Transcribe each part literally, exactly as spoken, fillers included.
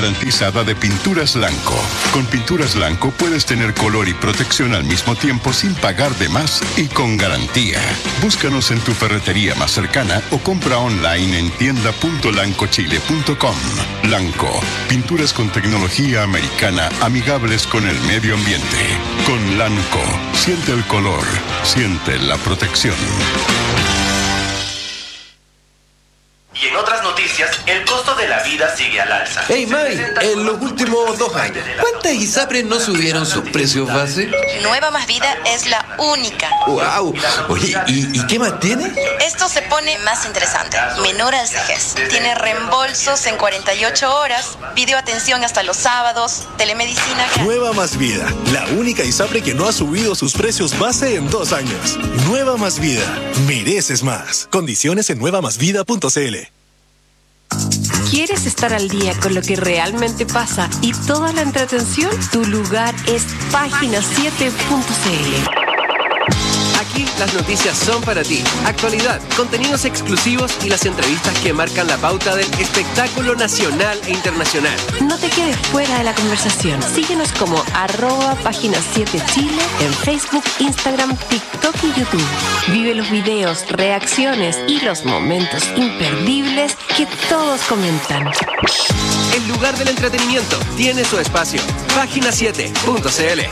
garantizada de Pinturas Lanco. Con Pinturas Lanco puedes tener color y protección al mismo tiempo sin pagar de más y con garantía. Búscanos en tu ferretería más cercana o compra online en tienda punto lanco chile punto com. Lanco, pinturas con tecnología americana amigables con el medio ambiente. Con Lanco, siente el color, siente la protección. Y en otras noticias, el costo de la vida sigue al alza. Hey, May, en los últimos dos años, ¿cuántas ISAPRES no subieron sus precios base? Nueva Más Vida es la única. ¡Wow! Oye, ¿y, ¿y qué más tiene? Esto se pone más interesante. Menor al vejez. Tiene reembolsos en cuarenta y ocho horas, videoatención hasta los sábados, telemedicina... Nueva Más Vida, la única ISAPRE que no ha subido sus precios base en dos años. Nueva Más Vida, mereces más. Condiciones en nueva más vida punto c l. ¿Quieres estar al día con lo que realmente pasa y toda la entretención? Tu lugar es página siete punto c l. Aquí las noticias son para ti. Actualidad, contenidos exclusivos y las entrevistas que marcan la pauta del espectáculo nacional e internacional. No te quedes fuera de la conversación. Síguenos como arroba página siete Chile en Facebook, Instagram, TikTok y YouTube. Vive los videos, reacciones y los momentos imperdibles que todos comentan. El lugar del entretenimiento tiene su espacio. página siete punto c l.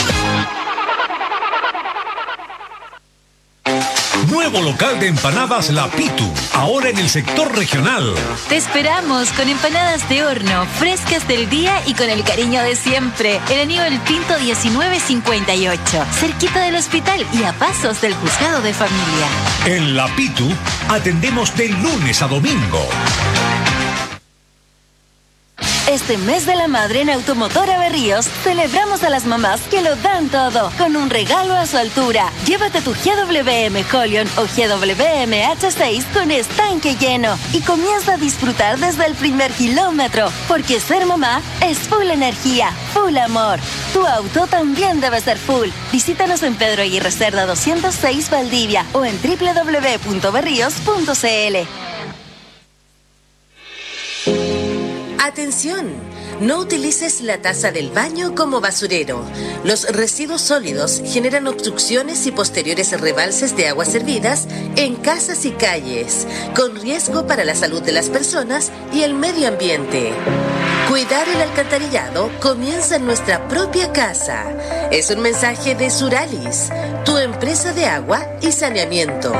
Nuevo local de empanadas La Pitu, ahora en el sector regional. Te esperamos con empanadas de horno, frescas del día y con el cariño de siempre. En Aníbal Pinto diecinueve cincuenta y ocho, cerquita del hospital y a pasos del juzgado de familia. En La Pitu atendemos de lunes a domingo. Este mes de la madre en Automotora Berríos celebramos a las mamás que lo dan todo con un regalo a su altura. Llévate tu G W M Holion o G W M H seis con estanque lleno y comienza a disfrutar desde el primer kilómetro, porque ser mamá es full energía, full amor. Tu auto también debe ser full. Visítanos en Pedro Aguirre Cerda doscientos seis Valdivia o en doble u doble u doble u punto berríos punto c l. Atención, no utilices la taza del baño como basurero. Los residuos sólidos generan obstrucciones y posteriores rebalses de aguas servidas en casas y calles, con riesgo para la salud de las personas y el medio ambiente. Cuidar el alcantarillado comienza en nuestra propia casa. Es un mensaje de Suralis, tu empresa de agua y saneamiento.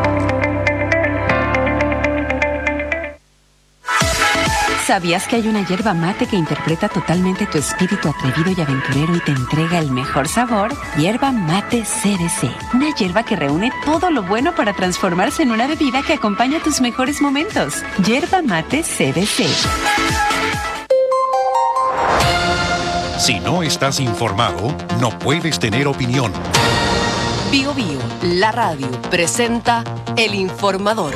¿Sabías que hay una hierba mate que interpreta totalmente tu espíritu atrevido y aventurero y te entrega el mejor sabor? Hierba Mate C D C. Una hierba que reúne todo lo bueno para transformarse en una bebida que acompaña tus mejores momentos. Hierba Mate C D C. Si no estás informado, no puedes tener opinión. Bio Bio, la radio, presenta El Informador.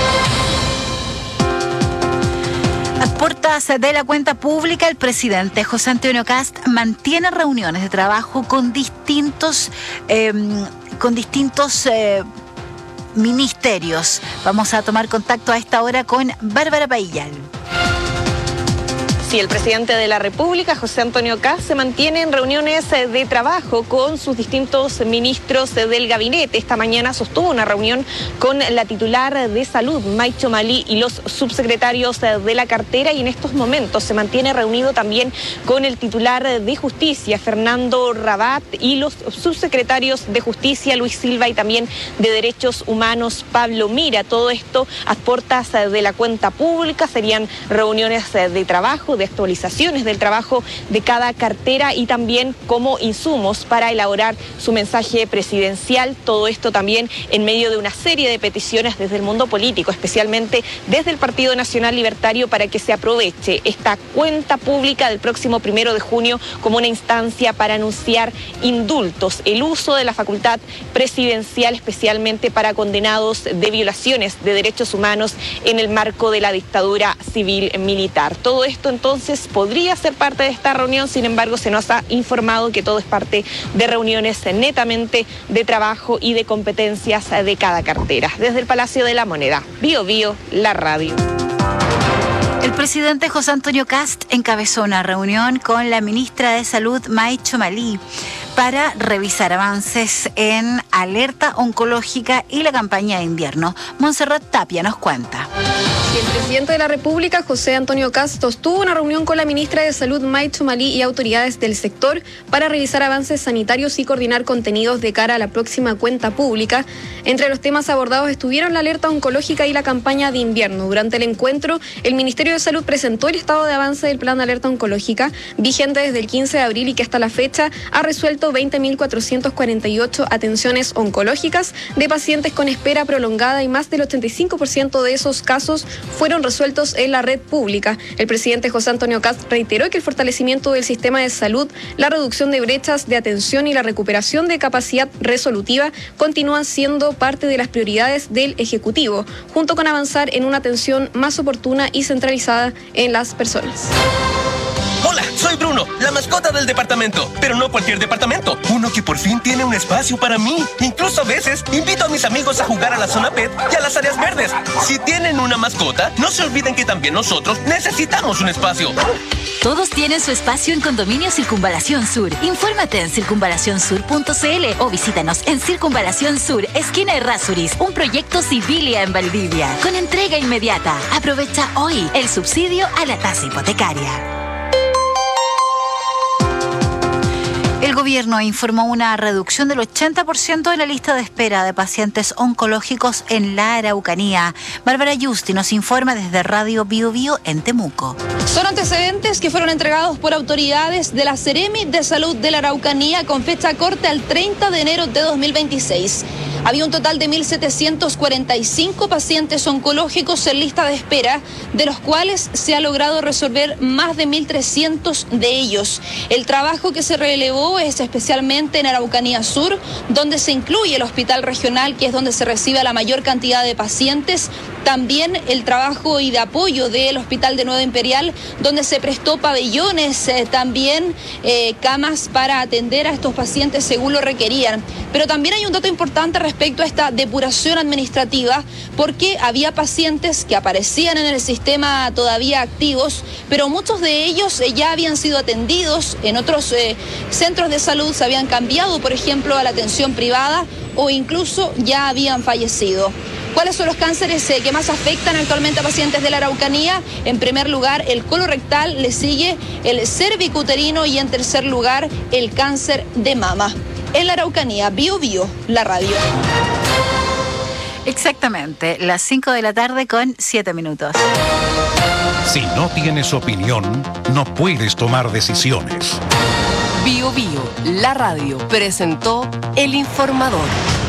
A puertas de la cuenta pública, el presidente José Antonio Kast mantiene reuniones de trabajo con distintos, eh, con distintos eh, ministerios. Vamos a tomar contacto a esta hora con Bárbara Paillal. Sí, el presidente de la República, José Antonio Kast, se mantiene en reuniones de trabajo con sus distintos ministros del gabinete. Esta mañana sostuvo una reunión con la titular de Salud, Maicho Malí, y los subsecretarios de la cartera, y en estos momentos se mantiene reunido también con el titular de Justicia, Fernando Rabat, y los subsecretarios de Justicia, Luis Silva, y también de Derechos Humanos, Pablo Mira. Todo esto a puertas de la cuenta pública. Serían reuniones de trabajo, de actualizaciones del trabajo de cada cartera y también como insumos para elaborar su mensaje presidencial. Todo esto también en medio de una serie de peticiones desde el mundo político, especialmente desde el Partido Nacional Libertario, para que se aproveche esta cuenta pública del próximo primero de junio como una instancia para anunciar indultos, el uso de la facultad presidencial especialmente para condenados de violaciones de derechos humanos en el marco de la dictadura civil militar. Todo esto entonces Entonces podría ser parte de esta reunión, sin embargo se nos ha informado que todo es parte de reuniones netamente de trabajo y de competencias de cada cartera. Desde el Palacio de la Moneda, Bio Bio, la radio. El El presidente José Antonio Kast encabezó una reunión con la ministra de Salud, May Chomalí, para revisar avances en alerta oncológica y la campaña de invierno. Montserrat Tapia nos cuenta. El presidente de la República, José Antonio Kast, sostuvo una reunión con la ministra de Salud, May Chomalí, y autoridades del sector para revisar avances sanitarios y coordinar contenidos de cara a la próxima cuenta pública. Entre los temas abordados estuvieron la alerta oncológica y la campaña de invierno. Durante el encuentro, el Ministerio de Salud presentó el estado de avance del plan de alerta oncológica, vigente desde el quince de abril y que hasta la fecha ha resuelto veinte mil cuatrocientas cuarenta y ocho atenciones oncológicas de pacientes con espera prolongada, y más del ochenta y cinco por ciento de esos casos fueron resueltos en la red pública. El presidente José Antonio Kast reiteró que el fortalecimiento del sistema de salud, la reducción de brechas de atención y la recuperación de capacidad resolutiva continúan siendo parte de las prioridades del Ejecutivo, junto con avanzar en una atención más oportuna y centralizada en las personas. Hola, soy Bruno, la mascota del departamento, pero no cualquier departamento, uno que por fin tiene un espacio para mí. Incluso a veces invito a mis amigos a jugar a la zona pet y a las áreas verdes. Si tienen una mascota, no se olviden que también nosotros necesitamos un espacio. Todos tienen su espacio en Condominio Circunvalación Sur. Infórmate en circunvalación sur punto c l o visítanos en Circunvalación Sur, esquina Errázuriz, un proyecto Civilia en Valdivia, con entrega inmediata. Aprovecha hoy el subsidio a la tasa hipotecaria. El gobierno informó una reducción del ochenta por ciento de la lista de espera de pacientes oncológicos en la Araucanía. Bárbara Yusti nos informa desde Radio Bio Bio en Temuco. Son antecedentes que fueron entregados por autoridades de la Seremi de Salud de la Araucanía con fecha corte al treinta de enero de dos mil veintiséis. Había un total de mil setecientos cuarenta y cinco pacientes oncológicos en lista de espera, de los cuales se ha logrado resolver más de mil trescientos de ellos. El trabajo que se relevó es especialmente en Araucanía Sur, donde se incluye el hospital regional, que es donde se recibe la mayor cantidad de pacientes. También el trabajo y de apoyo del Hospital de Nueva Imperial, donde se prestó pabellones, eh, también eh, camas para atender a estos pacientes según lo requerían. Pero también hay un dato importante respecto a esta depuración administrativa, porque había pacientes que aparecían en el sistema todavía activos, pero muchos de ellos eh, ya habían sido atendidos en otros eh, centros de salud, se habían cambiado, por ejemplo, a la atención privada o incluso ya habían fallecido. ¿Cuáles son los cánceres eh, que más afectan actualmente a pacientes de la Araucanía? En primer lugar, el colorectal, le sigue el cervicuterino y en tercer lugar, el cáncer de mama. En la Araucanía, Bio Bio, la radio. Exactamente, las cinco de la tarde con siete minutos. Si no tienes opinión, no puedes tomar decisiones. Bio Bio, la radio, presentó El Informador.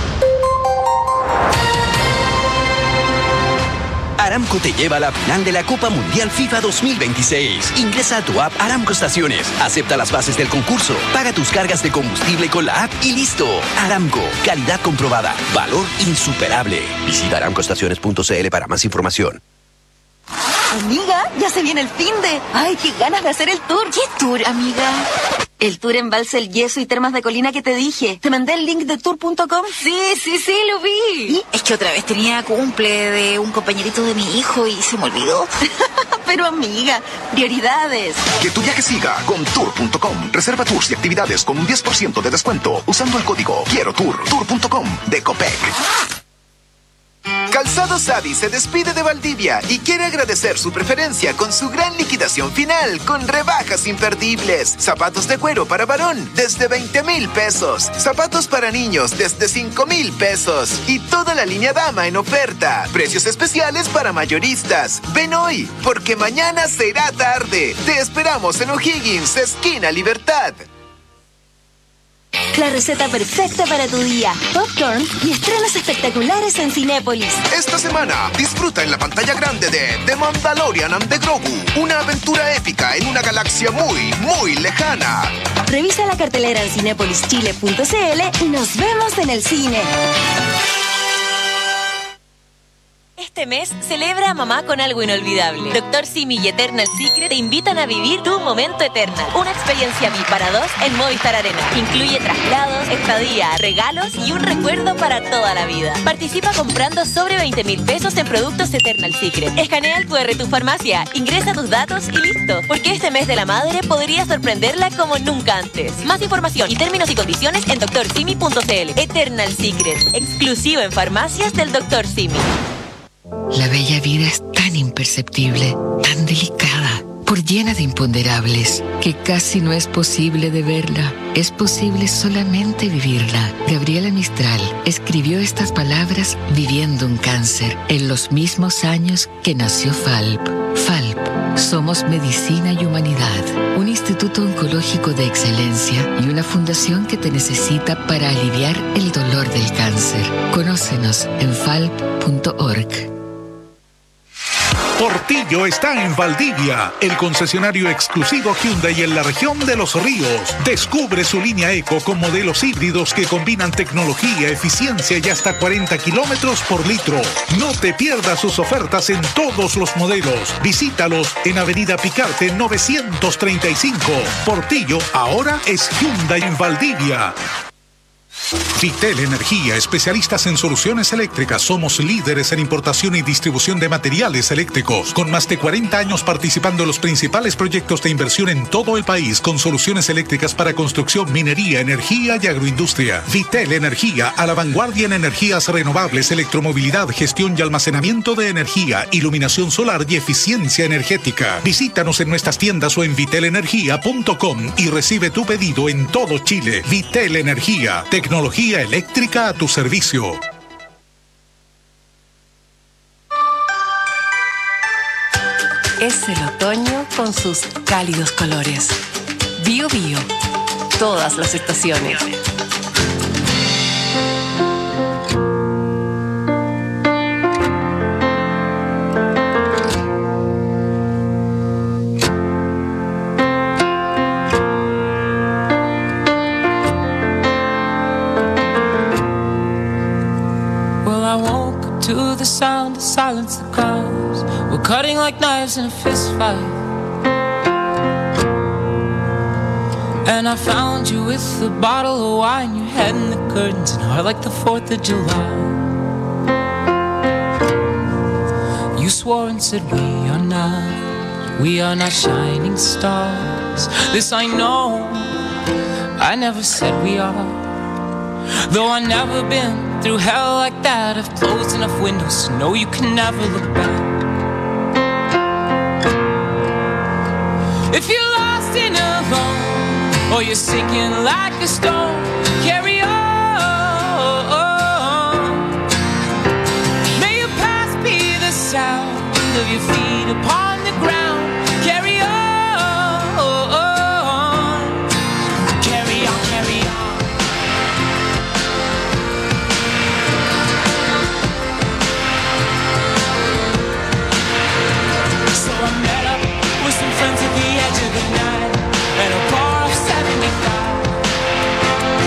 Aramco te lleva a la final de la Copa Mundial FIFA dos mil veintiséis. Ingresa a tu app Aramco Estaciones, acepta las bases del concurso, paga tus cargas de combustible con la app y listo. Aramco, calidad comprobada, valor insuperable. Visita aramco estaciones punto c l para más información. Amiga, ya se viene el finde. Ay, qué ganas de hacer el tour. ¿Qué tour, amiga? El tour Embalse El Yeso y Termas de Colina que te dije. ¿Te mandé el link de tour punto com? Sí, sí, sí, lo vi. ¿Y? Es que otra vez tenía cumple de un compañerito de mi hijo y se me olvidó. Pero amiga, prioridades. Que tu viaje siga con tour punto com. Reserva tours y actividades con un diez por ciento de descuento usando el código Quiero Tour. tour punto com de Copec. Calzados Adi se despide de Valdivia y quiere agradecer su preferencia con su gran liquidación final con rebajas imperdibles. Zapatos de cuero para varón desde veinte mil pesos. Zapatos para niños desde cinco mil pesos. Y toda la línea dama en oferta. Precios especiales para mayoristas. Ven hoy, porque mañana será tarde. Te esperamos en O'Higgins, esquina Libertad. La receta perfecta para tu día. Popcorn y estrenos espectaculares en Cinépolis. Esta semana, disfruta en la pantalla grande de The Mandalorian and the Grogu. Una aventura épica en una galaxia muy, muy lejana. Revisa la cartelera en cinépolis chile punto c l y nos vemos en el cine. Este mes celebra a mamá con algo inolvidable. Doctor Simi y Eternal Secret te invitan a vivir tu momento Eternal. Una experiencia V I P para dos en Movistar Arena. Incluye traslados, estadía, regalos y un recuerdo para toda la vida. Participa comprando sobre veinte mil pesos en productos Eternal Secret. Escanea el cu erre de tu farmacia, ingresa tus datos y listo. Porque este mes de la madre podría sorprenderla como nunca antes. Más información y términos y condiciones en doctor simi punto c l. Eternal Secret, exclusivo en farmacias del doctor Simi. La bella vida es tan imperceptible, tan delicada, por llena de imponderables, que casi no es posible de verla. Es posible solamente vivirla. Gabriela Mistral escribió estas palabras viviendo un cáncer en los mismos años que nació Falp. Falp, somos medicina y humanidad, un instituto oncológico de excelencia y una fundación que te necesita para aliviar el dolor del cáncer. Conócenos en falp punto org. Portillo está en Valdivia, el concesionario exclusivo Hyundai en la región de Los Ríos. Descubre su línea Eco con modelos híbridos que combinan tecnología, eficiencia y hasta cuarenta kilómetros por litro. No te pierdas sus ofertas en todos los modelos. Visítalos en Avenida Picarte novecientos treinta y cinco. Portillo ahora es Hyundai en Valdivia. Vitel Energía, especialistas en soluciones eléctricas. Somos líderes en importación y distribución de materiales eléctricos, con más de cuarenta años participando en los principales proyectos de inversión en todo el país, con soluciones eléctricas para construcción, minería, energía y agroindustria. Vitel Energía, a la vanguardia en energías renovables, electromovilidad, gestión y almacenamiento de energía, iluminación solar y eficiencia energética. Visítanos en nuestras tiendas o en vitel energía punto com y recibe tu pedido en todo Chile. Vitel Energía, tecnología eléctrica a tu servicio. Es el otoño con sus cálidos colores. Bio Bio, todas las estaciones. To the sound of silence, the crowds were cutting like knives in a fist fight. And I found you with a bottle of wine, your head in the curtains and heart like the fourth of July. You swore and said we are not, we are not shining stars. This I know, I never said we are. Though I've never been through hell like that, I've closed enough windows to know you can never look back. If you're lost and alone, or you're sinking like a stone, carry on. May your past be the sound of your feet upon the ground. Carry on. Carry on, carry on. Friends at the edge of the night, at a bar of seventy-five.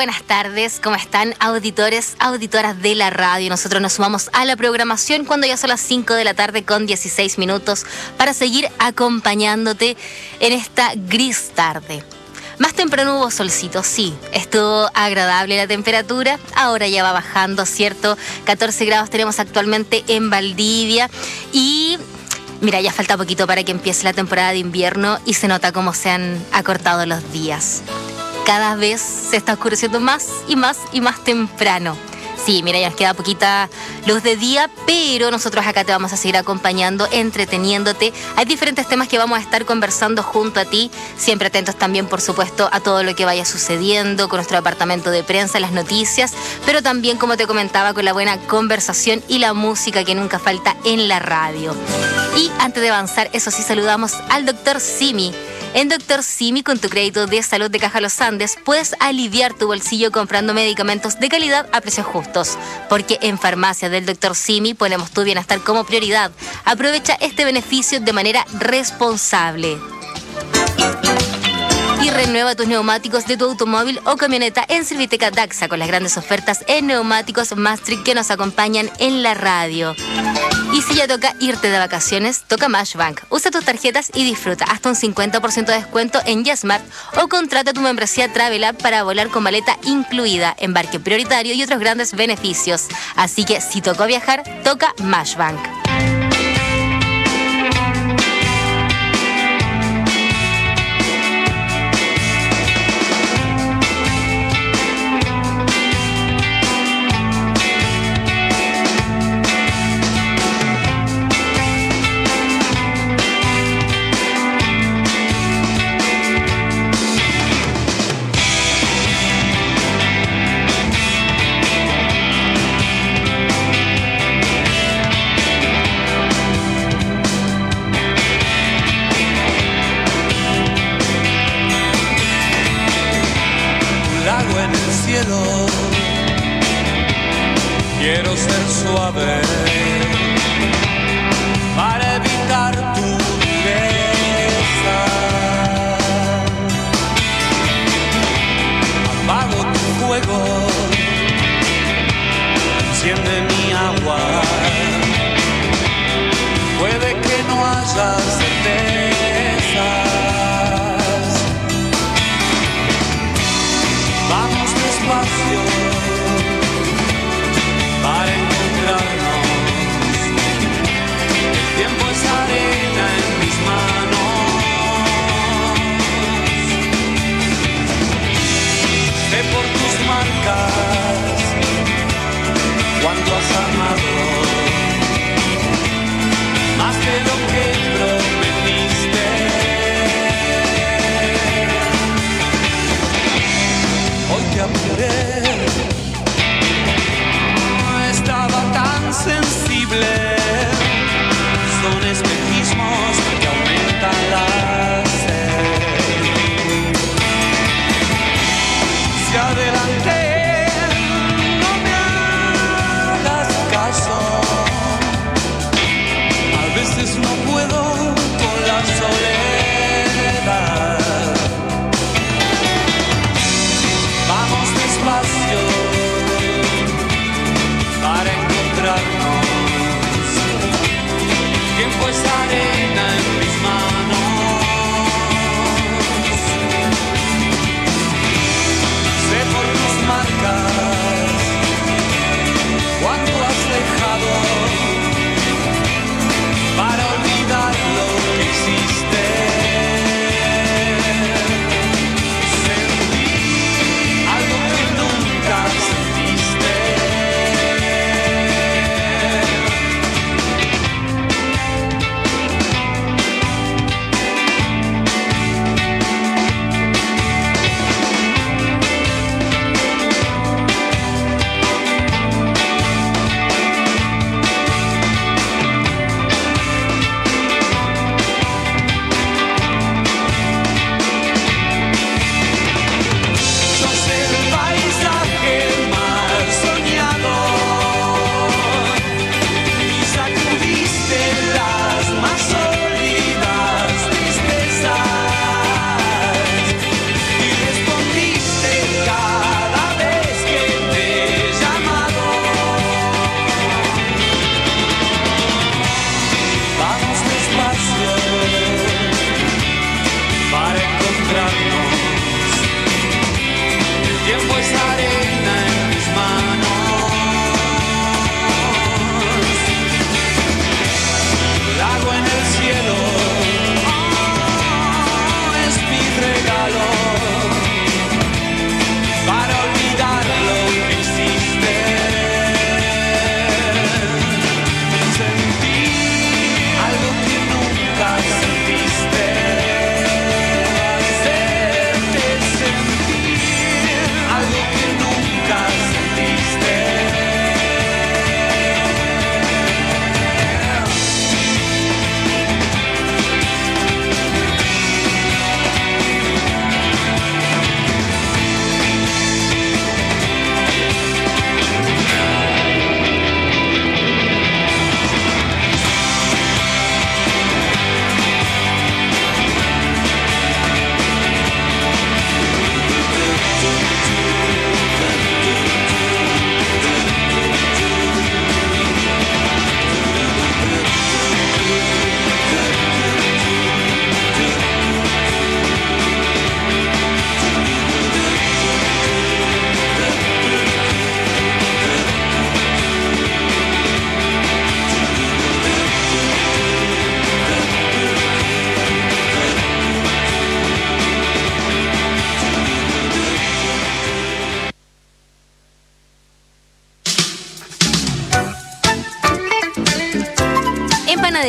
buenas tardes. ¿Cómo están, auditores, auditoras de la radio? Nosotros nos sumamos a la programación cuando ya son las cinco de la tarde con dieciséis minutos para seguir acompañándote en esta gris tarde. Más temprano hubo solcito, sí. Estuvo agradable la temperatura. Ahora ya va bajando, ¿cierto? catorce grados tenemos actualmente en Valdivia. Y mira, ya falta poquito para que empiece la temporada de invierno y se nota cómo se han acortado los días. Cada vez se está oscureciendo más y más y más temprano. Sí, mira, ya nos queda poquita luz de día, pero nosotros acá te vamos a seguir acompañando, entreteniéndote. Hay diferentes temas que vamos a estar conversando junto a ti, siempre atentos también, por supuesto, a todo lo que vaya sucediendo con nuestro departamento de prensa, las noticias, pero también, como te comentaba, con la buena conversación y la música que nunca falta en la radio. Y antes de avanzar, eso sí, saludamos al doctor Simi. En doctor Simi, con tu crédito de salud de Caja Los Andes, puedes aliviar tu bolsillo comprando medicamentos de calidad a precios justos. Porque en Farmacia del doctor Simi ponemos tu bienestar como prioridad. Aprovecha este beneficio de manera responsable. Y renueva tus neumáticos de tu automóvil o camioneta en Serviteca Daxa con las grandes ofertas en neumáticos Maastricht que nos acompañan en la radio. Y si ya toca irte de vacaciones, toca Mashbank. Usa tus tarjetas y disfruta hasta un cincuenta por ciento de descuento en YesMart o contrata tu membresía Travel App para volar con maleta incluida, embarque prioritario y otros grandes beneficios. Así que si tocó viajar, toca Mashbank. Quiero ser suave para evitar tu dureza. Apago tu fuego, enciende mi agua. Puede que no haya certezas. Vamos despacio para encontrarnos. El tiempo es arena en mis manos. Sé por tus marcas cuando has amado más de lo que prometiste. Hoy te apuré. Estaba tan sensible. Son espejismos que aumentan la sed. Si adelante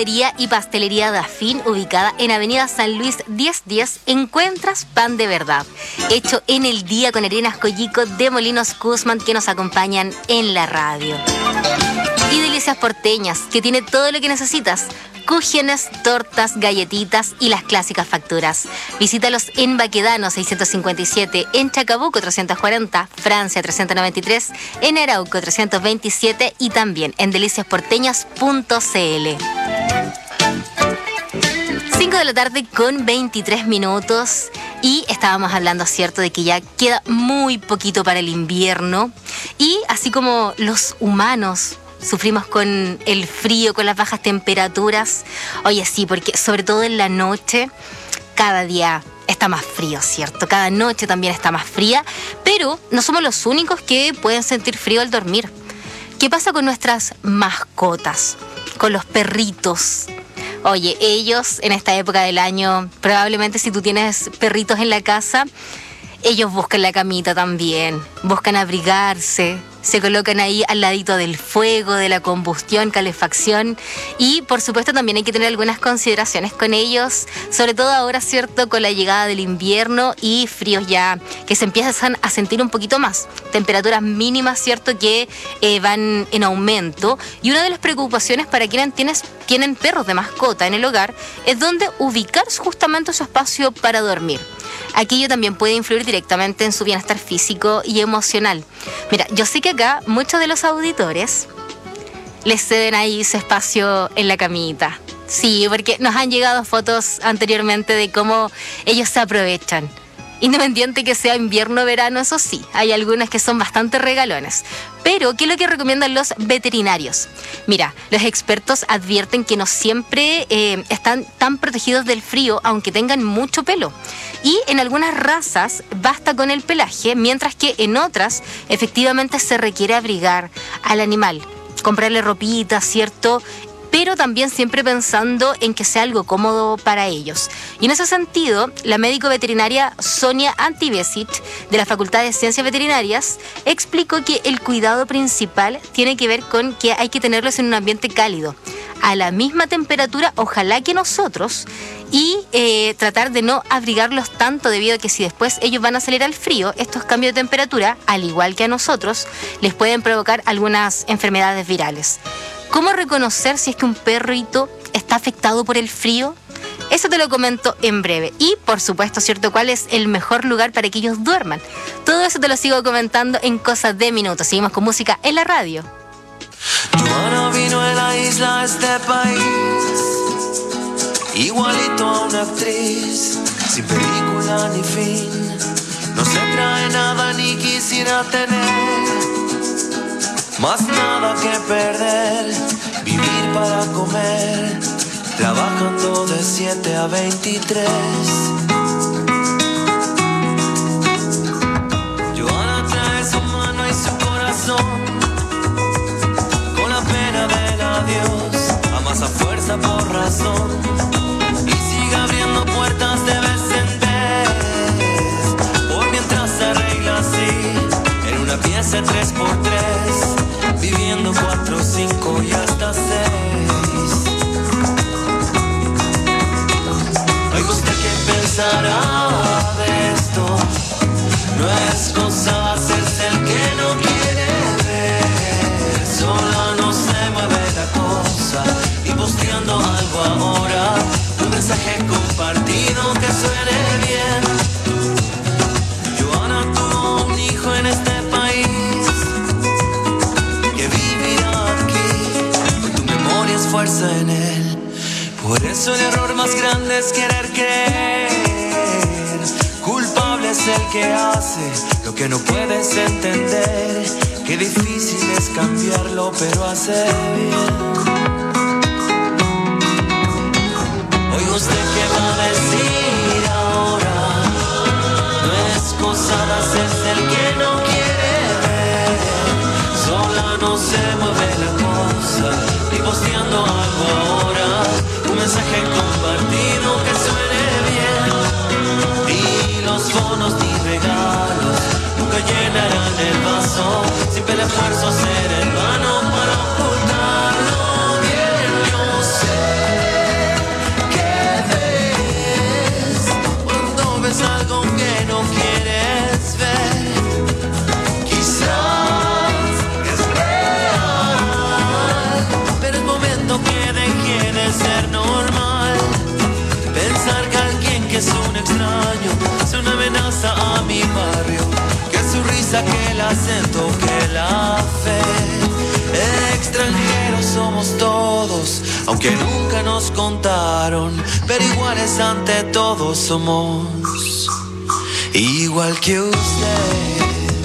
Panadería y Pastelería Dafín, ubicada en Avenida San Luis diez diez, encuentras pan de verdad, hecho en el día con harinas Collico de Molinos Guzmán, que nos acompañan en la radio. Y Delicias Porteñas, que tiene todo lo que necesitas: cúgenes, tortas, galletitas y las clásicas facturas. Visítalos en Baquedano seiscientos cincuenta y siete, en Chacabuco trescientos cuarenta, Francia trescientos noventa y tres, en Arauco trescientos veintisiete y también en delicias porteñas punto c l. cinco de la tarde con veintitrés minutos y estábamos hablando, cierto, de que ya queda muy poquito para el invierno y así como los humanos sufrimos con el frío, con las bajas temperaturas. Oye, sí, porque sobre todo en la noche, cada día está más frío, ¿cierto? Cada noche también está más fría, pero no somos los únicos que pueden sentir frío al dormir. ¿Qué pasa con nuestras mascotas? Con los perritos. Oye, ellos en esta época del año, probablemente si tú tienes perritos en la casa, ellos buscan la camita también, buscan abrigarse, se colocan ahí al ladito del fuego, de la combustión, calefacción y por supuesto también hay que tener algunas consideraciones con ellos, sobre todo ahora, cierto, con la llegada del invierno y fríos ya que se empiezan a sentir un poquito más, temperaturas mínimas, cierto, que eh, van en aumento y una de las preocupaciones para quienes tienes, tienen perros de mascota en el hogar es dónde ubicar justamente su espacio para dormir. Aquello también puede influir directamente en su bienestar físico y emocional. Mira, yo sé que acá muchos de los auditores les ceden ahí su espacio en la camita. Sí, porque nos han llegado fotos anteriormente de cómo ellos se aprovechan. Independiente que sea invierno o verano, eso sí, hay algunas que son bastante regalones. Pero, ¿qué es lo que recomiendan los veterinarios? Mira, los expertos advierten que no siempre eh, están tan protegidos del frío, aunque tengan mucho pelo. Y en algunas razas basta con el pelaje, mientras que en otras efectivamente se requiere abrigar al animal, comprarle ropita, ¿cierto?, pero también siempre pensando en que sea algo cómodo para ellos. Y en ese sentido, la médico veterinaria Sonia Antibesic, de la Facultad de Ciencias Veterinarias, explicó que el cuidado principal tiene que ver con que hay que tenerlos en un ambiente cálido, a la misma temperatura, ojalá que nosotros, y eh, tratar de no abrigarlos tanto, debido a que si después ellos van a salir al frío, estos cambios de temperatura, al igual que a nosotros, les pueden provocar algunas enfermedades virales. ¿Cómo reconocer si es que un perrito está afectado por el frío? Eso te lo comento en breve. Y, por supuesto, ¿cierto?, ¿cuál es el mejor lugar para que ellos duerman? Todo eso te lo sigo comentando en cosas de minutos. Seguimos con música en la radio. Joana vino de la isla a este país, igualito a una actriz, sin película ni fin. No se trae nada ni quisiera tener más nada que perder, vivir para comer, trabajando de siete a veintitrés. Joana trae su mano y su corazón, con la pena del adiós, amasa fuerza por razón, y sigue abriendo puertas de vez en vez, por mientras se arregla así, en una pieza tres por tres, viviendo cuatro, cinco y hasta seis. Oiga usted qué pensará de esto, no es cosa hacerse el que no quiere ver, sola no se mueve la cosa, y posteando algo ahora, un mensaje compartido que suene bien. Joana tuvo un hijo en este país, fuerza en él, por eso el error más grande es querer creer, culpable es el que hace lo que no puedes entender, qué difícil es cambiarlo pero hace bien. Oiga usted qué va a decir ahora, no es cosa de hacerse el que no quiere ver, sola no se mueve la cosa, posteando algo ahora, un mensaje compartido que suene bien, y los bonos ni regalos nunca llenarán el vaso, siempre el esfuerzo será en vano para ocultarlo bien, yo sé. a mi barrio, que su risa, que el acento, que la fe. Extranjeros somos todos, aunque nunca nos contaron, pero iguales ante todo somos, igual que usted.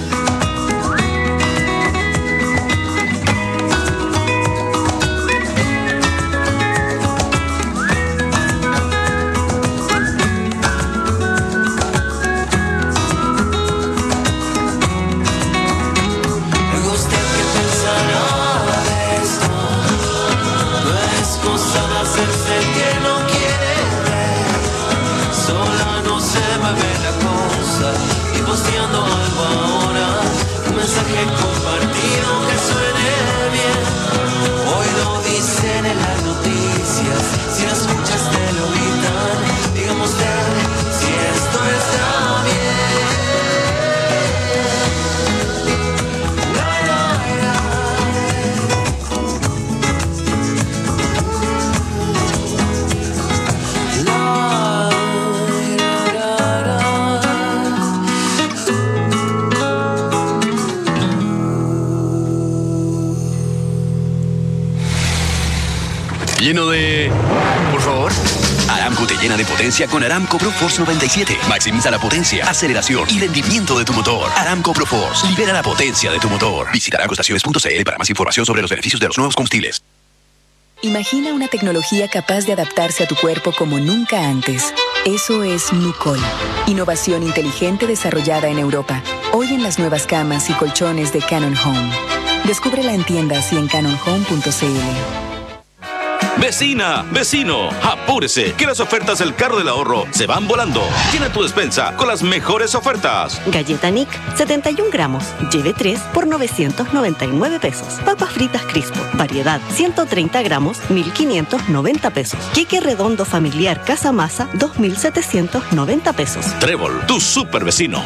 Lleno de... Por favor. Aramco te llena de potencia con Aramco ProForce noventa y siete. Maximiza la potencia, aceleración y rendimiento de tu motor. Aramco ProForce. Libera la potencia de tu motor. Visita aramco estaciones punto c l para más información sobre los beneficios de los nuevos combustibles. Imagina una tecnología capaz de adaptarse a tu cuerpo como nunca antes. Eso es Nucol. Innovación inteligente desarrollada en Europa. Hoy en las nuevas camas y colchones de Cannon Home. Descúbrela en tiendas y en cannon home punto c l. Vecina, vecino, apúrese, que las ofertas del carro del ahorro se van volando. Llena tu despensa con las mejores ofertas. Galleta Nick, setenta y un gramos, lleve tres por novecientos noventa y nueve pesos. Papas fritas Crispo, variedad, ciento treinta gramos, mil quinientos noventa pesos. Queque redondo familiar Casa Masa, dos mil setecientos noventa pesos. Trébol, tu super vecino.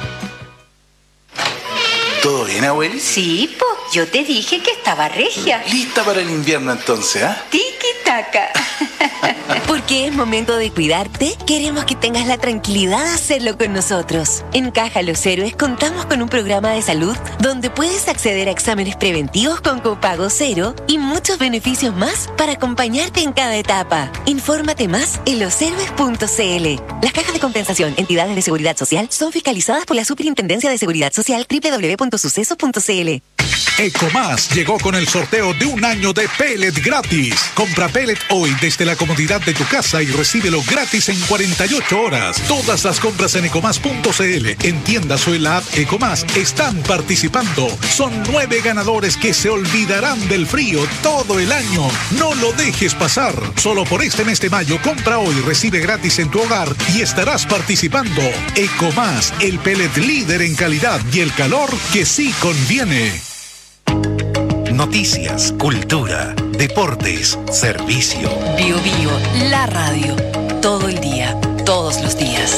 ¿Todo bien, abueli? Sí, po. Yo te dije que estaba regia. Lista para el invierno entonces, ¿ah? ¿eh? Tiki-taka. Porque es momento de cuidarte, queremos que tengas la tranquilidad de hacerlo con nosotros. En Caja Los Héroes contamos con un programa de salud donde puedes acceder a exámenes preventivos con copago cero y muchos beneficios más para acompañarte en cada etapa. Infórmate más en los héroes punto c l. Las cajas de compensación, entidades de seguridad social, son fiscalizadas por la Superintendencia de Seguridad Social doble u doble u doble u punto suceso punto c l. Ecomás llegó con el sorteo de un año de pellet gratis. Compra pellet hoy desde la comodidad de tu casa y recíbelo gratis en cuarenta y ocho horas. Todas las compras en ecomás punto c l, en tiendas o en la app Ecomás están participando. Son nueve ganadores que se olvidarán del frío todo el año. No lo dejes pasar. Solo por este mes de mayo, compra hoy, recibe gratis en tu hogar y estarás participando. Ecomás, el pellet líder en calidad y el calor que sí conviene. Noticias, cultura, deportes, servicio. Bio Bio, la radio. Todo el día, todos los días.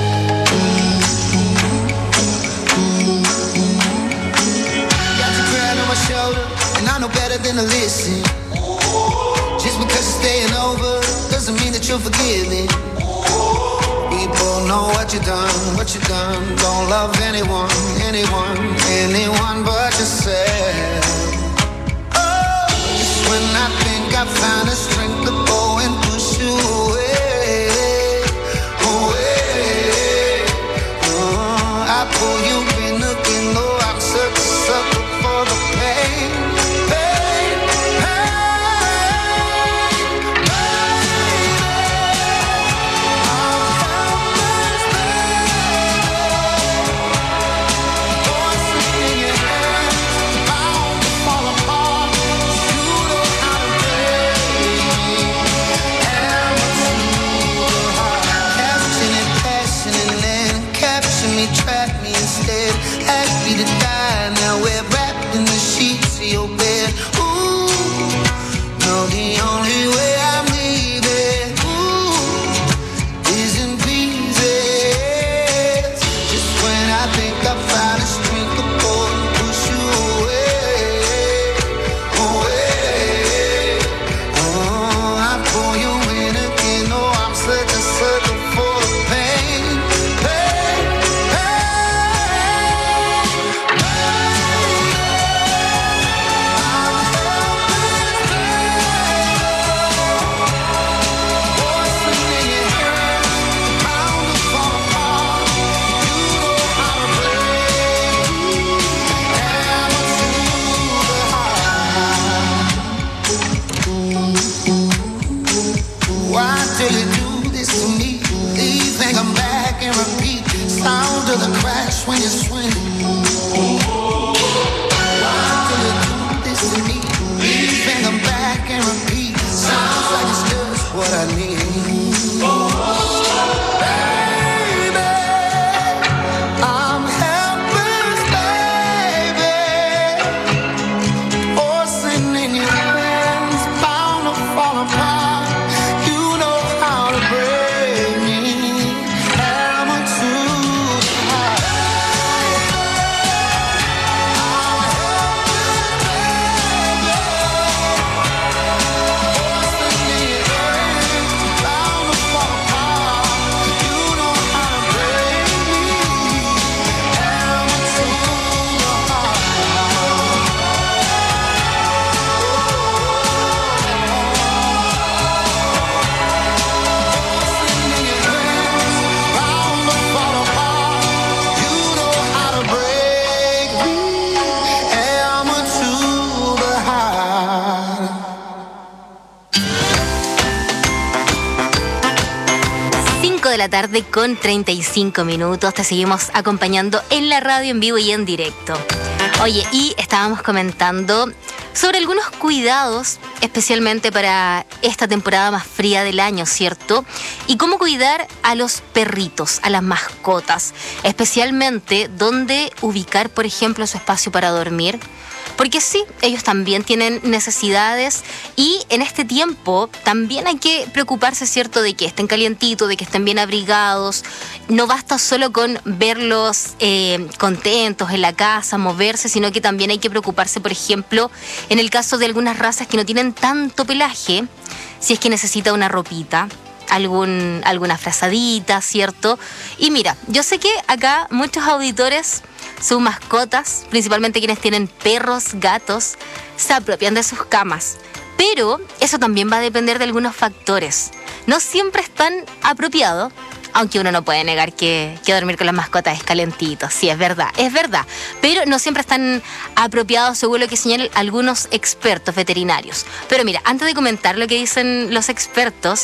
People know what you done, what you done. Don't love anyone, anyone, anyone but yourself. When I think I found a strength to go and push you away, away. Oh, I pull you in again, though I'm such a sucker for the pain, pain, pain, baby. I'm much better. Voice in your head, bound to fall apart. Trap me instead, ask me to die. Now we're wrapped in the sheets of your bed. Ooh, no, the only way I'm leaving, ooh, is in pieces. Just when I think I found a strength to go and push you away, away. Oh, I pull you in again. Oh, I'm such a sucker for the pain, pain. to the cracks when you swing. Why do you do this to me? Bend them back and repeat. Sounds like it's just what I need. De la tarde con treinta y cinco minutos. Te seguimos acompañando en la radio en vivo y en directo. Oye, y estábamos comentando sobre algunos cuidados, especialmente para esta temporada más fría del año, ¿cierto? Y cómo cuidar a los perritos, a las mascotas, especialmente dónde ubicar, por ejemplo, su espacio para dormir. Porque sí, ellos también tienen necesidades y en este tiempo también hay que preocuparse, ¿cierto?, de que estén calientitos, de que estén bien abrigados. No basta solo con verlos eh, contentos en la casa, moverse, sino que también hay que preocuparse, por ejemplo, en el caso de algunas razas que no tienen tanto pelaje, si es que necesita una ropita, algún, alguna frazadita, ¿cierto? Y mira, yo sé que acá muchos auditores, sus mascotas, principalmente quienes tienen perros, gatos, se apropian de sus camas. Pero eso también va a depender de algunos factores. No siempre es tan apropiado, aunque uno no puede negar que, que dormir con las mascotas es calentito. Sí, es verdad, es verdad. Pero no siempre es tan apropiado según lo que señalan algunos expertos veterinarios. Pero mira, antes de comentar lo que dicen los expertos,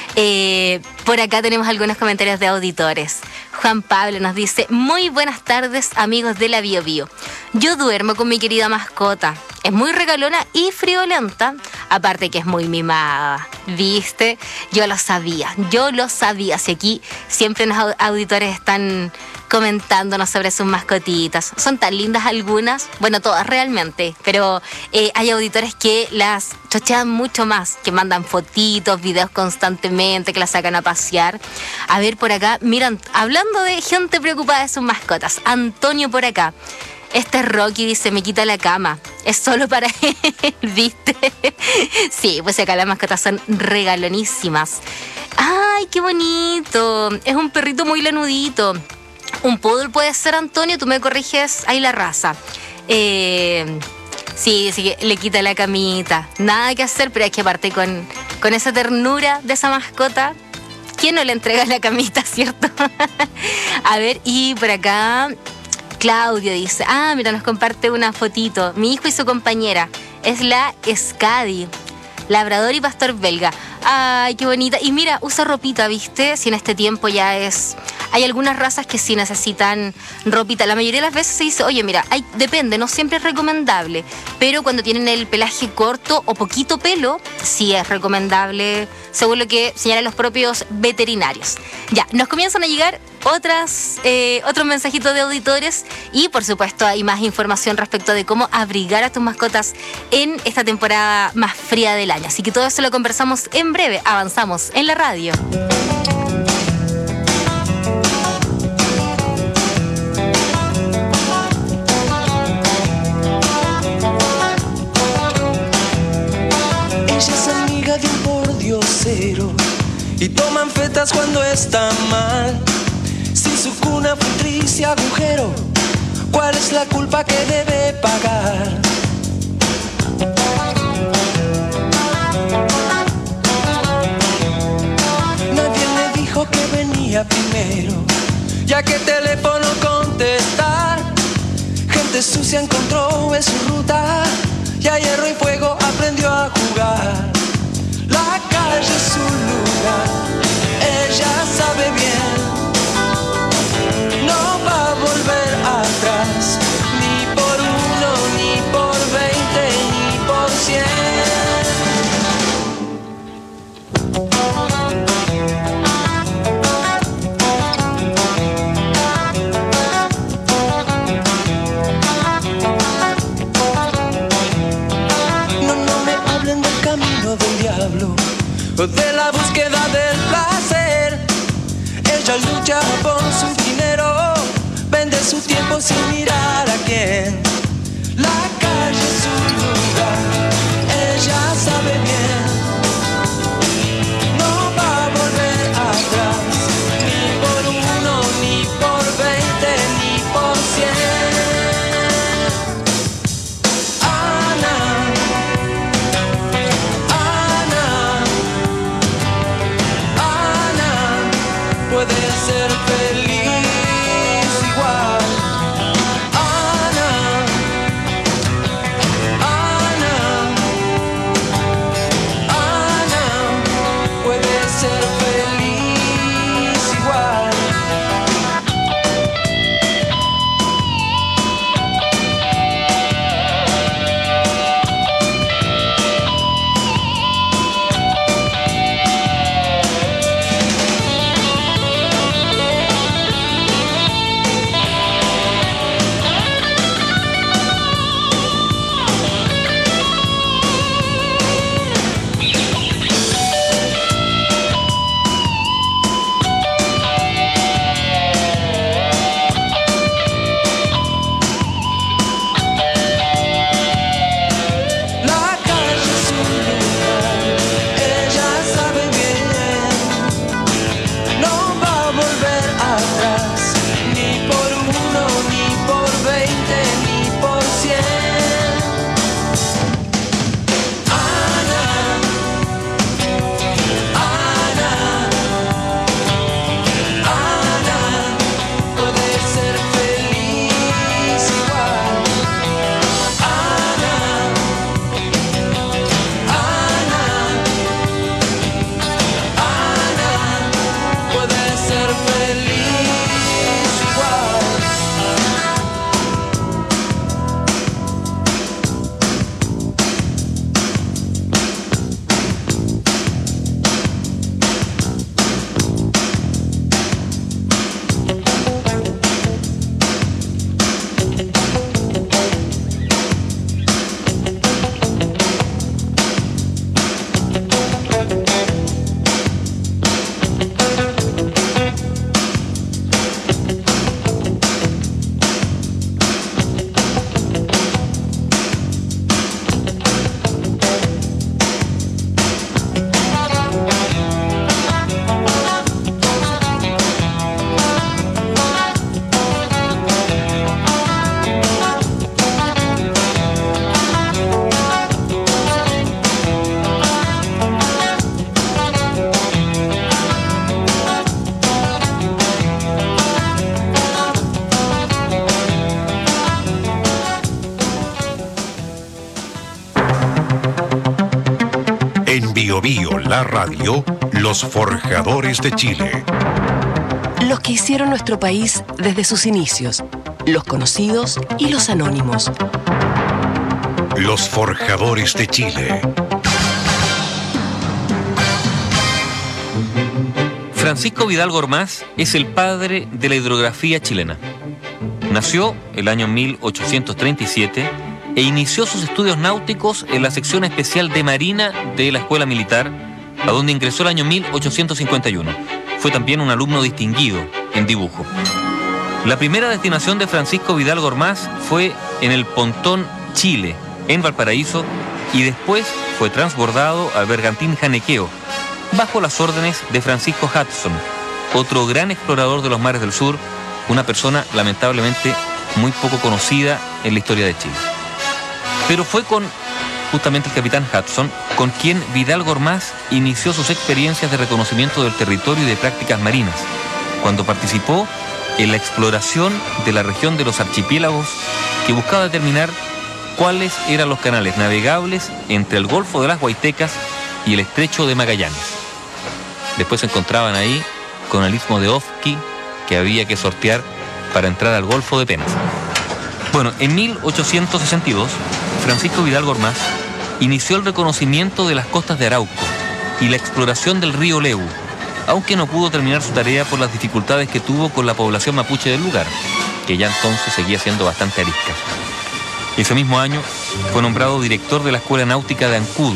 eh, por acá tenemos algunos comentarios de auditores. Juan Pablo nos dice: muy buenas tardes, amigos de la Bio Bio. Yo duermo con mi querida mascota. Es muy regalona y friolenta, aparte que es muy mimada. ¿Viste? Yo lo sabía, yo lo sabía. Si aquí siempre los auditores están comentándonos sobre sus mascotitas. Son tan lindas algunas, bueno, todas realmente, pero eh, hay auditores que las chochean mucho más, que mandan fotitos, videos constantemente, que las sacan a pasear. A ver, por acá, miran, hablando de gente preocupada de sus mascotas, Antonio por acá. Este Rocky dice: me quita la cama. Es solo para él, ¿viste? Sí, pues acá las mascotas son regalonísimas. ¡Ay, qué bonito! Es un perrito muy lanudito. Un poodle puede ser, Antonio, tú me corriges ahí la raza. Eh, sí, sí que le quita la camita. Nada que hacer, pero es que aparte con, con esa ternura de esa mascota, ¿quién no le entrega la camita, cierto? A ver, y por acá Claudio dice: ah, mira, nos comparte una fotito. Mi hijo y su compañera es la Scadi, labrador y pastor belga. Ay, qué bonita. Y mira, usa ropita, ¿viste? Si en este tiempo ya es... Hay algunas razas que sí necesitan ropita. La mayoría de las veces se dice: oye, mira, hay, depende, no siempre es recomendable, pero cuando tienen el pelaje corto o poquito pelo, sí es recomendable, según lo que señalan los propios veterinarios. Ya, nos comienzan a llegar otras, eh, otros mensajitos de auditores y, por supuesto, hay más información respecto de cómo abrigar a tus mascotas en esta temporada más fría del año. Así que todo eso lo conversamos en breve. Avanzamos en la radio. Ella es amiga de un pordiosero y toman fetas cuando está mal. Si su cuna fue triste agujero, ¿cuál es la culpa que debe pagar? Nadie le dijo que venía primero, ya que teléfono contestar. Gente sucia encontró en su ruta y a hierro y fuego aprendió a jugar. La calle es su lugar, ella sabe bien. No va a de la búsqueda del placer. Ella lucha por su dinero, vende su tiempo sin mirar a quién. La calle es su lugar, ella sabe bien. No va a volver atrás, ni por uno, ni por veinte, ni por cien. Ana, Ana, Ana, puede ser feliz igual. Ana, Ana, Ana, puede ser feliz igual. La calle es un lugar, ella sabe bien. No va a volver atrás, ni por uno, ni por veinte, ni por cien. Ana, Ana, Ana, puede ser feliz igual. Ana, Ana, Ana, puede ser feliz igual. En Bio Bio, la radio, los forjadores de Chile. Los que hicieron nuestro país desde sus inicios, los conocidos y los anónimos. Los forjadores de Chile. Francisco Vidal Gormaz es el padre de la hidrografía chilena. Nació el año mil ochocientos treinta y siete e inició sus estudios náuticos en la sección especial de Marina de la Escuela Militar, a donde ingresó el año mil ochocientos cincuenta y uno. Fue también un alumno distinguido en dibujo. La primera destinación de Francisco Vidal Gormaz fue en el Pontón Chile, en Valparaíso, y después fue transbordado al bergantín Janequeo, bajo las órdenes de Francisco Hudson, otro gran explorador de los mares del sur, una persona lamentablemente muy poco conocida en la historia de Chile. Pero fue con justamente el capitán Hudson con quien Vidal Gormaz inició sus experiencias de reconocimiento del territorio y de prácticas marinas, cuando participó en la exploración de la región de los archipiélagos que buscaba determinar cuáles eran los canales navegables entre el Golfo de las Guaitecas y el Estrecho de Magallanes. Después se encontraban ahí con el Istmo de Ofqui, que había que sortear para entrar al Golfo de Penas. Bueno, en mil ochocientos sesenta y dos, Francisco Vidal Gormaz inició el reconocimiento de las costas de Arauco y la exploración del río Leu, aunque no pudo terminar su tarea por las dificultades que tuvo con la población mapuche del lugar, que ya entonces seguía siendo bastante arisca. Ese mismo año fue nombrado director de la Escuela Náutica de Ancud,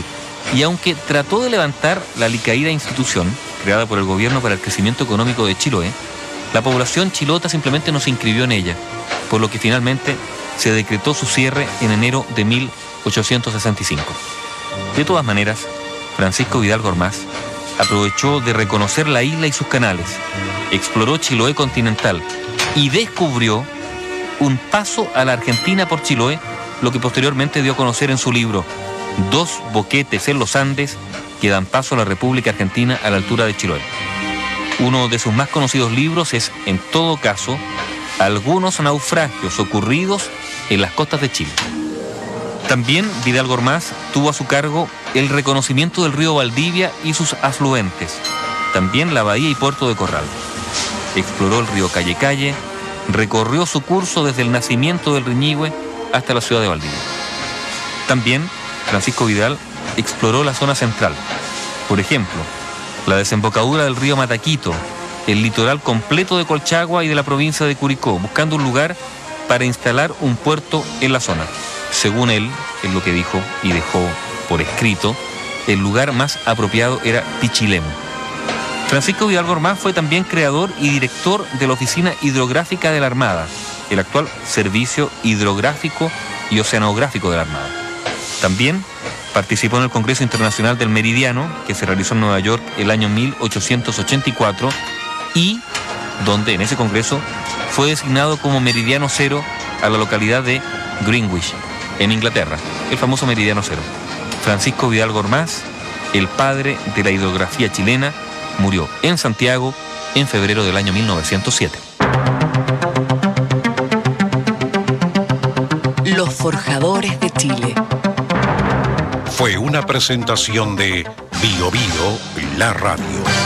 y aunque trató de levantar la alicaída institución creada por el gobierno para el crecimiento económico de Chiloé, la población chilota simplemente no se inscribió en ella, por lo que finalmente se decretó su cierre en enero de mil ochocientos sesenta y cinco. De todas maneras, Francisco Vidal Gormaz aprovechó de reconocer la isla y sus canales, exploró Chiloé continental y descubrió un paso a la Argentina por Chiloé, lo que posteriormente dio a conocer en su libro Dos boquetes en los Andes que dan paso a la República Argentina a la altura de Chiloé. Uno de sus más conocidos libros es, en todo caso, Algunos naufragios ocurridos en las costas de Chile. También Vidal Gormaz tuvo a su cargo el reconocimiento del río Valdivia y sus afluentes, también la bahía y puerto de Corral. Exploró el río Calle Calle, recorrió su curso desde el nacimiento del Riñihue hasta la ciudad de Valdivia. También Francisco Vidal exploró la zona central, por ejemplo, la desembocadura del río Mataquito, el litoral completo de Colchagua y de la provincia de Curicó, buscando un lugar para instalar un puerto en la zona. Según él, es lo que dijo y dejó por escrito, el lugar más apropiado era Pichilemu. Francisco Vidal Gormaz fue también creador y director de la Oficina Hidrográfica de la Armada, el actual Servicio Hidrográfico y Oceanográfico de la Armada. También participó en el Congreso Internacional del Meridiano, que se realizó en Nueva York el año mil ochocientos ochenta y cuatro, y donde en ese congreso fue designado como Meridiano Cero a la localidad de Greenwich, en Inglaterra, el famoso Meridiano Cero. Francisco Vidal Gormaz, el padre de la hidrografía chilena, murió en Santiago en febrero del año mil novecientos siete. Los Forjadores de Chile. Fue una presentación de Bio Bio, la radio.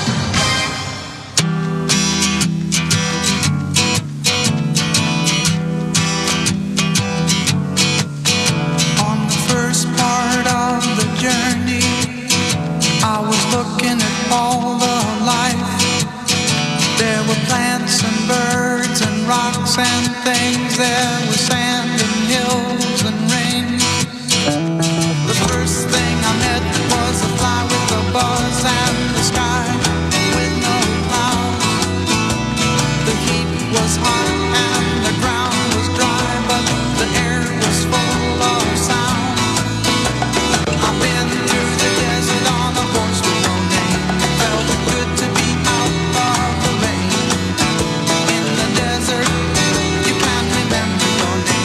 All the life, there were plants and birds and rocks and things, there was sand and hills and rain. The first thing I met was a fly with a buzz and the sky with no clouds. The heat was hot and the ground was dry, but the air was full of sound. I've been through the desert on a horse with no name. Felt good to be out of the rain. In the desert, you can't remember your name.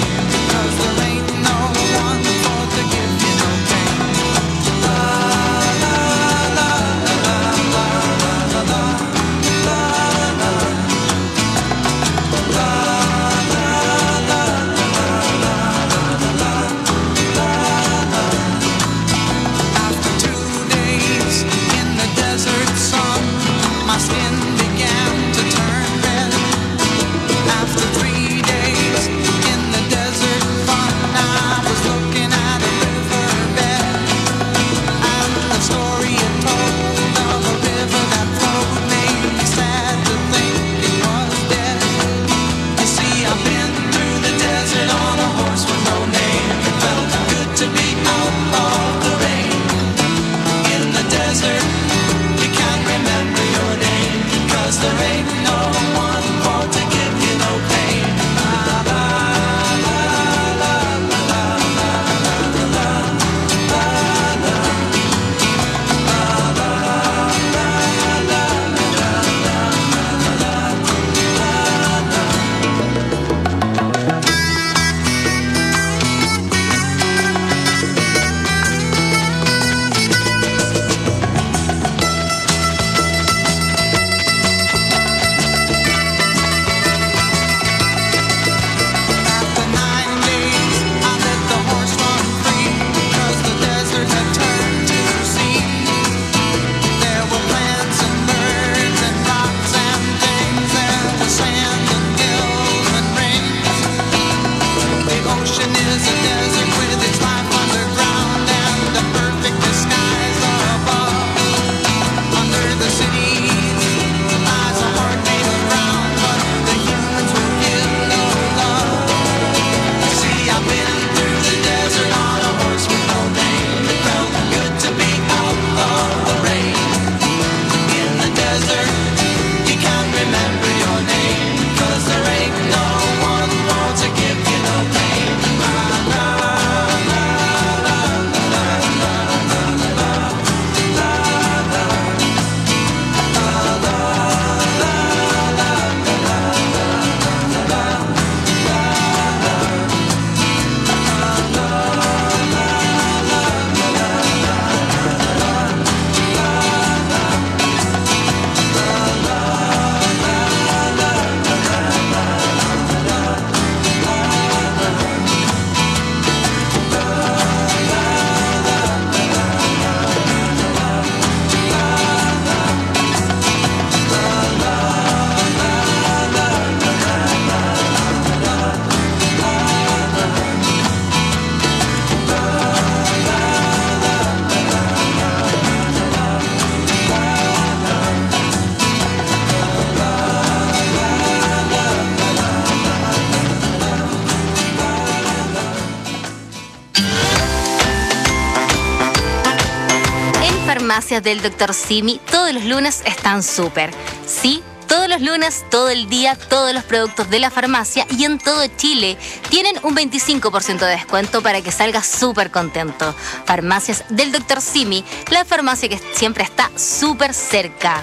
farmacias del doctor Simi todos los lunes están súper. Sí, todos los lunes, todo el día, todos los productos de la farmacia y en todo Chile tienen un veinticinco por ciento de descuento para que salgas súper contento. Farmacias del doctor Simi, la farmacia que siempre está súper cerca.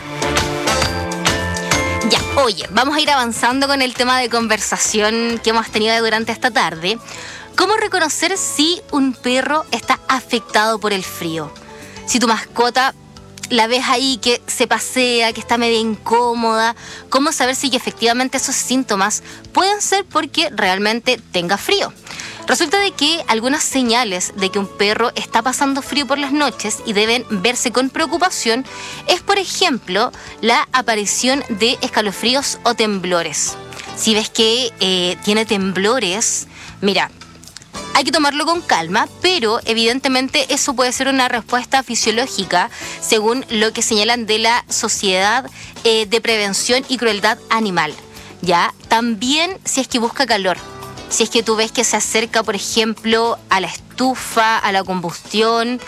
Ya, oye, vamos a ir avanzando con el tema de conversación que hemos tenido durante esta tarde. ¿Cómo reconocer si un perro está afectado por el frío? Si tu mascota la ves ahí que se pasea, que está medio incómoda, ¿cómo saber si efectivamente esos síntomas pueden ser porque realmente tenga frío? Resulta de que algunas señales de que un perro está pasando frío por las noches y deben verse con preocupación es, por ejemplo, la aparición de escalofríos o temblores. Si ves que eh, tiene temblores, mira, hay que tomarlo con calma, pero evidentemente eso puede ser una respuesta fisiológica según lo que señalan de la Sociedad eh, de Prevención y Crueldad Animal. ¿Ya? También si es que busca calor, si es que tú ves que se acerca, por ejemplo, a la estufa, a la combustión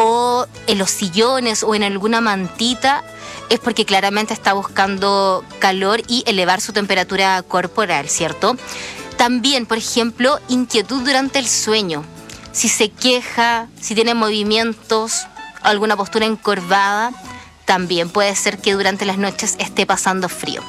o en los sillones o en alguna mantita, es porque claramente está buscando calor y elevar su temperatura corporal, ¿cierto? También, por ejemplo, inquietud durante el sueño. Si se queja, si tiene movimientos, alguna postura encorvada, también puede ser que durante las noches esté pasando frío.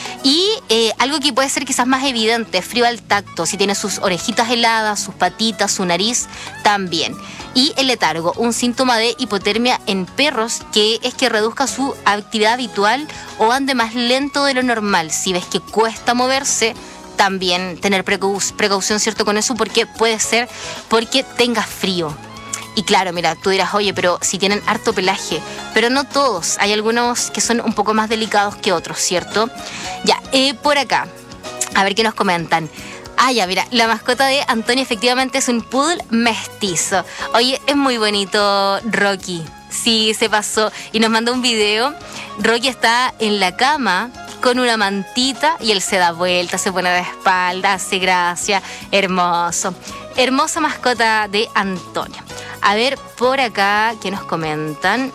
Y eh, algo que puede ser quizás más evidente, frío al tacto, si tiene sus orejitas heladas, sus patitas, su nariz, también. Y el letargo, un síntoma de hipotermia en perros que es que reduzca su actividad habitual o ande más lento de lo normal. Si ves que cuesta moverse, también tener precau- precaución, ¿cierto?, con eso, porque puede ser porque tenga frío. Y claro, mira, tú dirás, oye, pero si tienen harto pelaje, pero no todos, hay algunos que son un poco más delicados que otros, ¿cierto? Ya, eh, por acá, a ver qué nos comentan. Ah, ya, mira, la mascota de Antonio efectivamente es un poodle mestizo. Oye, es muy bonito Rocky, sí, se pasó, y nos mandó un video. Rocky está en la cama con una mantita y él se da vuelta, se pone de espalda, hace gracia, hermoso. Hermosa mascota de Antonio. A ver, por acá, ¿qué nos comentan?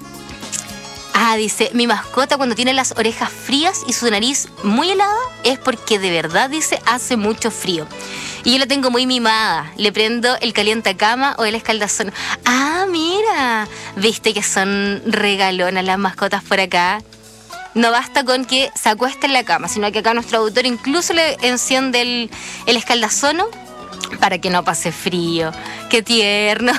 Ah, dice, mi mascota cuando tiene las orejas frías y su nariz muy helada es porque de verdad, dice, hace mucho frío. Y yo la tengo muy mimada. Le prendo el calientacama o el escaldazón. Ah, mira, viste que son regalonas las mascotas por acá. No basta con que se acueste en la cama, sino que acá nuestro auditor incluso le enciende el, el escaldazono para que no pase frío. ¡Qué tierno!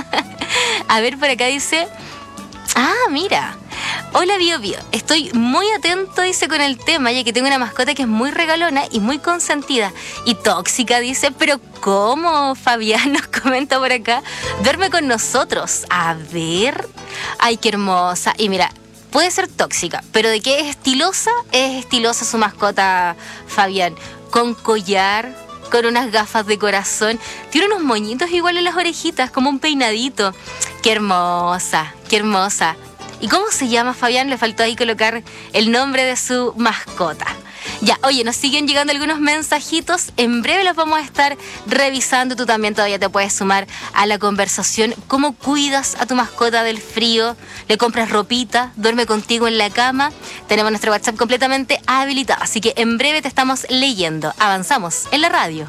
A ver, por acá dice... Ah, mira. Hola, Bio Bio. Estoy muy atento, dice, con el tema, ya que tengo una mascota que es muy regalona y muy consentida. Y tóxica, dice. ¿Pero cómo? Fabián nos comenta por acá. Duerme con nosotros. A ver. Ay, qué hermosa. Y mira... Puede ser tóxica, pero de qué es estilosa, es estilosa su mascota, Fabián. Con collar, con unas gafas de corazón. Tiene unos moñitos igual en las orejitas, como un peinadito. Qué hermosa, qué hermosa. ¿Y cómo se llama, Fabián? Le faltó ahí colocar el nombre de su mascota. Ya, oye, nos siguen llegando algunos mensajitos. En breve los vamos a estar revisando. Tú también todavía te puedes sumar a la conversación. ¿Cómo cuidas a tu mascota del frío? ¿Le compras ropita? ¿Duerme contigo en la cama? Tenemos nuestro WhatsApp completamente habilitado. Así que en breve te estamos leyendo. Avanzamos en la radio.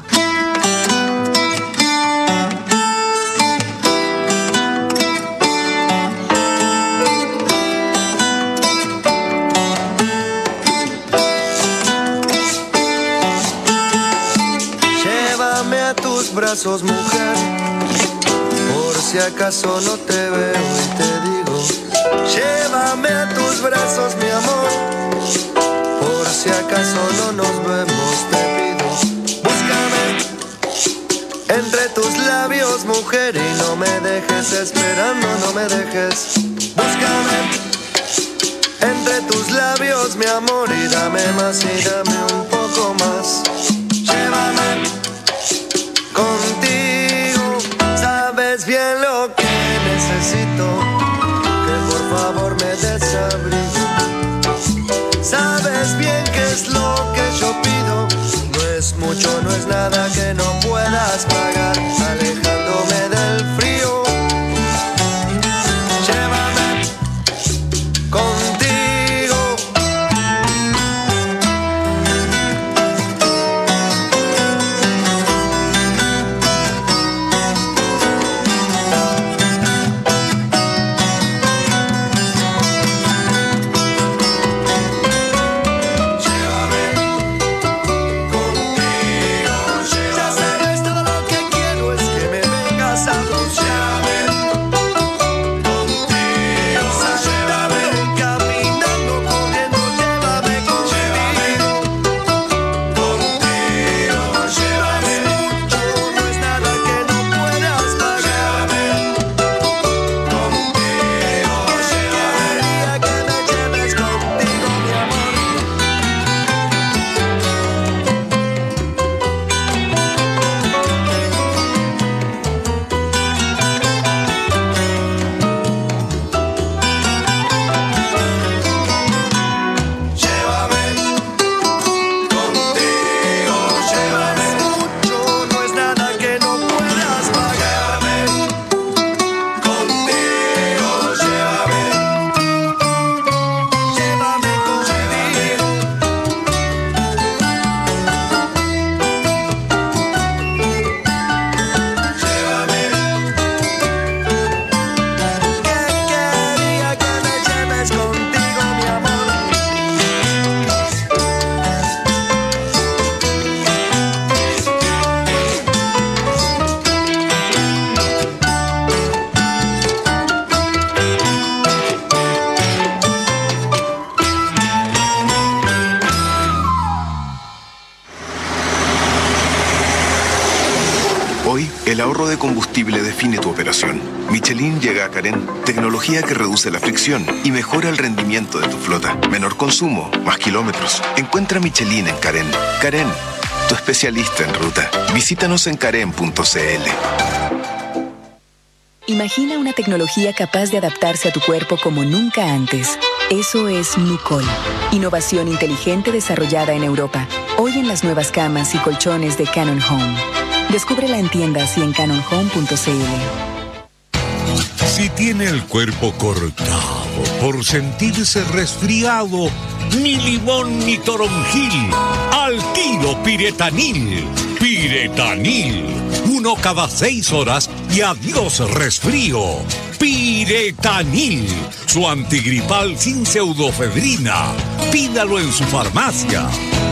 Brazos, mujer, por si acaso no te veo y te digo, llévame a tus brazos, mi amor, por si acaso no nos vemos, te pido, búscame entre tus labios, mujer, y no me dejes esperando, no me dejes, búscame entre tus labios, mi amor, y dame más y dame un poco más, llévame contigo, sabes bien lo que necesito, que por favor me des abrigo. Sabes bien qué es lo que yo pido, no es mucho, no es nada que no puedas pagar, alejándome del frío. Llévame El ahorro de combustible define tu operación. Michelin llega a Carén, tecnología que reduce la fricción y mejora el rendimiento de tu flota. Menor consumo, más kilómetros. Encuentra Michelin en Carén. Carén, tu especialista en ruta. Visítanos en carén punto c l. Imagina una tecnología capaz de adaptarse a tu cuerpo como nunca antes. Eso es Nucol. Innovación inteligente desarrollada en Europa. Hoy en las nuevas camas y colchones de Canon Home. Descúbrela en tiendas y en canon home punto c l. Si tiene el cuerpo cortado por sentirse resfriado, ni limón ni toronjil, al tiro Piretanil. Piretanil. Uno cada seis horas y adiós resfrío. Piretanil. Su antigripal sin pseudofedrina. Pídalo en su farmacia.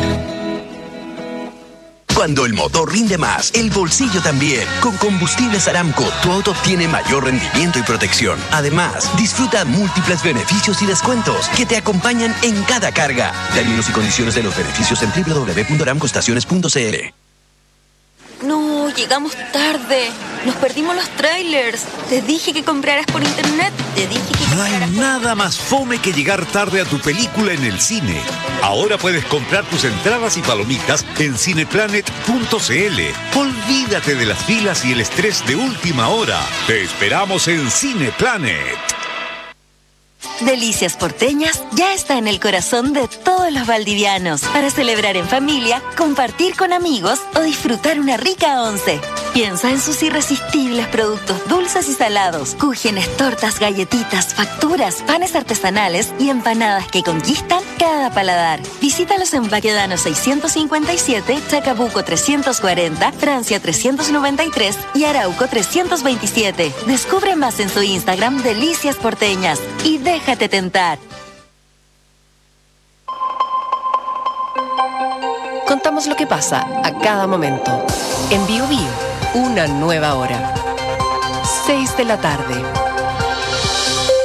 Cuando el motor rinde más, el bolsillo también. Con Combustibles Aramco, tu auto obtiene mayor rendimiento y protección. Además, disfruta múltiples beneficios y descuentos que te acompañan en cada carga. Términos y condiciones de los beneficios en doble u doble u doble u punto aramco estaciones punto c l. No, llegamos tarde. Nos perdimos los trailers. Te dije que compraras por internet. Te dije que No hay nada más fome que llegar tarde a tu película en el cine. Ahora puedes comprar tus entradas y palomitas en cineplanet punto c l. Olvídate de las filas y el estrés de última hora. Te esperamos en Cineplanet. Delicias Porteñas ya está en el corazón de todos los valdivianos para celebrar en familia, compartir con amigos o disfrutar una rica once. Piensa en sus irresistibles productos dulces y salados, cúgenes, tortas, galletitas, facturas, panes artesanales y empanadas que conquistan cada paladar. Visítalos en Baquedano seiscientos cincuenta y siete, Chacabuco trescientos cuarenta, Francia trescientos noventa y tres y Arauco trescientos veintisiete. Descubre más en su Instagram Delicias Porteñas y déjate tentar. Contamos lo que pasa a cada momento. En Bio Bio, una nueva hora. seis de la tarde.